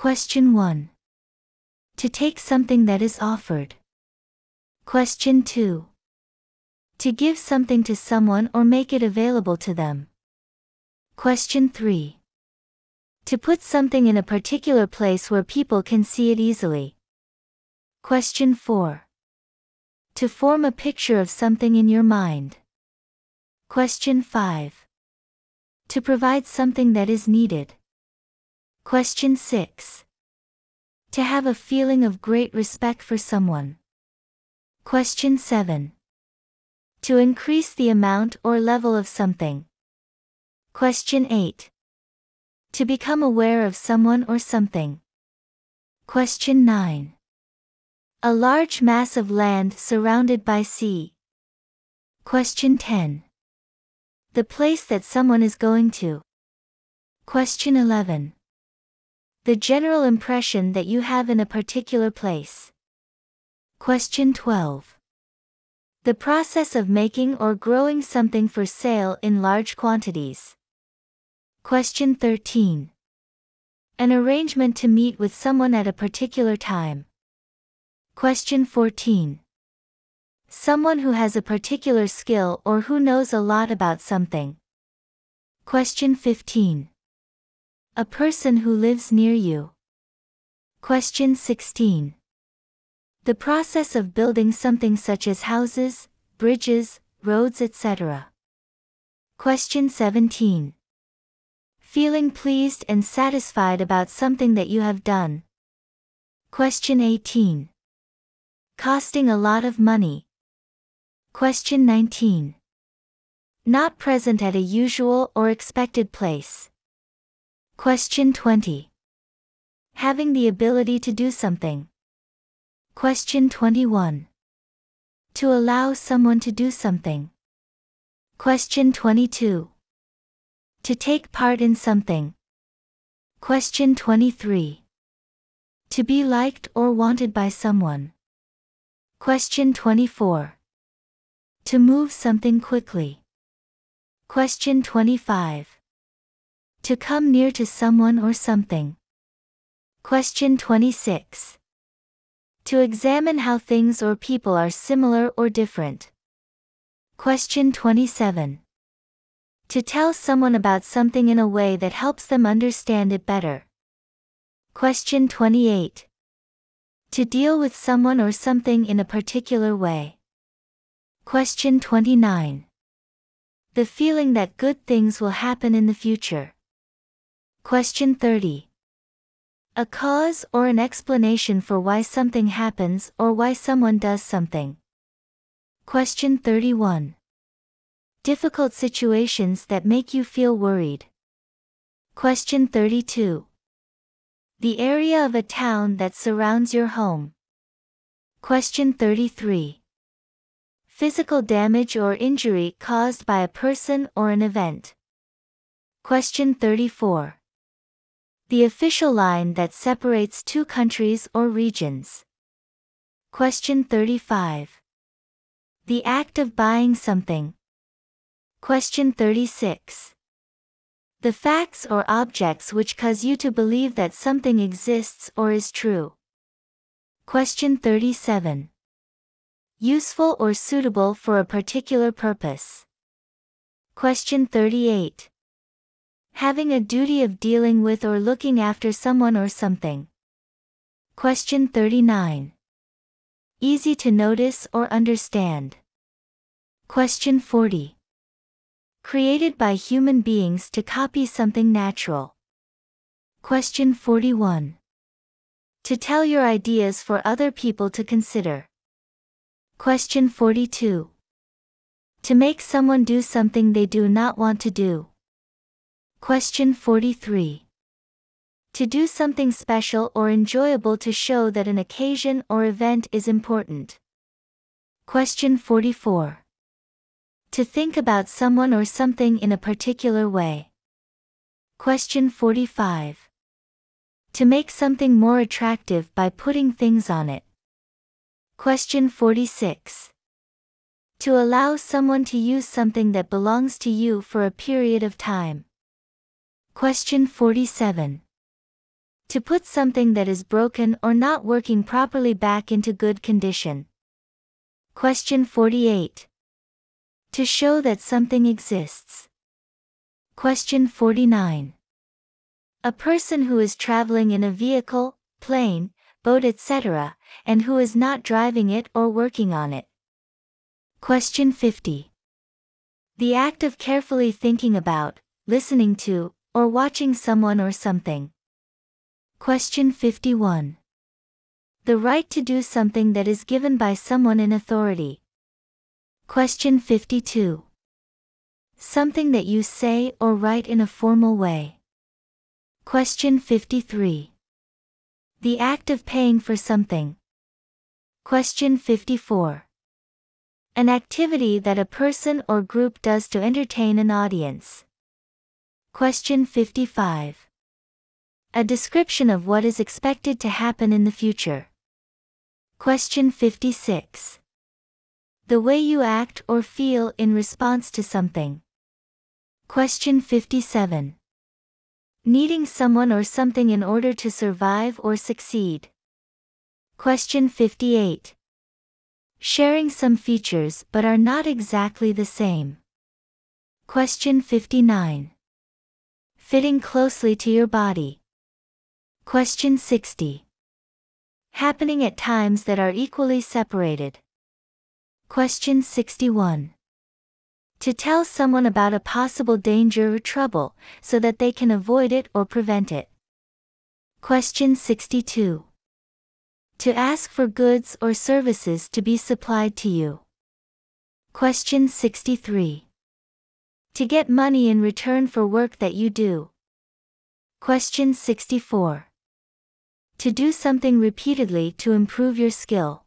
Question 1. To take something that is offered. Question 2. To give something to someone or make it available to them. Question 3. To put something in a particular place where people can see it easily. Question 4. To form a picture of something in your mind. Question 5. To provide something that is needed. Question 6. To have a feeling of great respect for someone. Question 7. To increase the amount or level of something. Question 8. To become aware of someone or something. Question 9. A large mass of land surrounded by sea. Question 10. The place that someone is going to. Question 11. The general impression that you have in a particular place. Question 12. The process of making or growing something for sale in large quantities. Question 13. An arrangement to meet with someone at a particular time. Question 14. Someone who has a particular skill or who knows a lot about something. Question 15. A person who lives near you. Question 16. The process of building something such as houses, bridges, roads, etc. Question 17. Feeling pleased and satisfied about something that you have done. Question 18. Costing a lot of money. Question 19. Not present at a usual or expected place. Question 20. Having the ability to do something. Question 21. To allow someone to do something. Question 22. To take part in something. Question 23. To be liked or wanted by someone. Question 24. To move something quickly. Question 25. To come near to someone or something. Question 26. To examine how things or people are similar or different. Question 27. To tell someone about something in a way that helps them understand it better. Question 28. To deal with someone or something in a particular way. Question 29. The feeling that good things will happen in the future. Question 30. A cause or an explanation for why something happens or why someone does something. Question 31. Difficult situations that make you feel worried. Question 32. The area of a town that surrounds your home. Question 33. Physical damage or injury caused by a person or an event. Question 34. The official line that separates two countries or regions. Question 35. The act of buying something. Question 36. The facts or objects which cause you to believe that something exists or is true. Question 37. Useful or suitable for a particular purpose. Question 38. Having a duty of dealing with or looking after someone or something. Question 39. Easy to notice or understand. Question 40. Created by human beings to copy something natural. Question 41. To tell your ideas for other people to consider. Question 42. To make someone do something they do not want to do. Question 43. To do something special or enjoyable to show that an occasion or event is important. Question 44. To think about someone or something in a particular way. Question 45. To make something more attractive by putting things on it. Question 46. To allow someone to use something that belongs to you for a period of time. Question 47. To put something that is broken or not working properly back into good condition. Question 48. To show that something exists. Question 49. A person who is traveling in a vehicle, plane, boat, etc., and who is not driving it or working on it. Question 50. The act of carefully thinking about, listening to, or watching someone or something. Question 51. The right to do something that is given by someone in authority. Question 52. Something that you say or write in a formal way. Question 53. The act of paying for something. Question 54. An activity that a person or group does to entertain an audience. Question 55. A description of what is expected to happen in the future. Question 56. The way you act or feel in response to something. Question 57. Needing someone or something in order to survive or succeed. Question 58. Sharing some features but are not exactly the same. Question 59. Fitting closely to your body. Question 60. Happening at times that are equally separated. Question 61. To tell someone about a possible danger or trouble, so that they can avoid it or prevent it. Question 62. To ask for goods or services to be supplied to you. Question 63. To get money in return for work that you do. Question 64. To do something repeatedly to improve your skill.